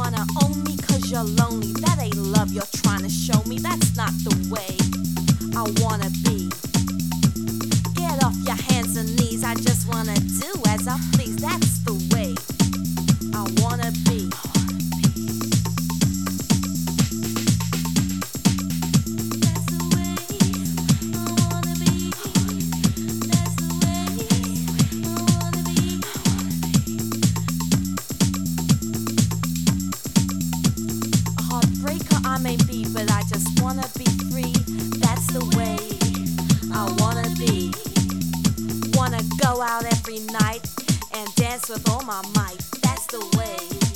wanna own me 'cause you're lonely. That ain't love you're trying to show me. That's not the way I wanna be. Get off your hands and knees. I just wanna do as I please. That's the way I wanna be. That's the way I wanna be. That's the way I wanna be. A heartbreaker I may be, but I just wanna be free. That's the way I wanna be. Wanna go out every night and dance with all my might. That's the way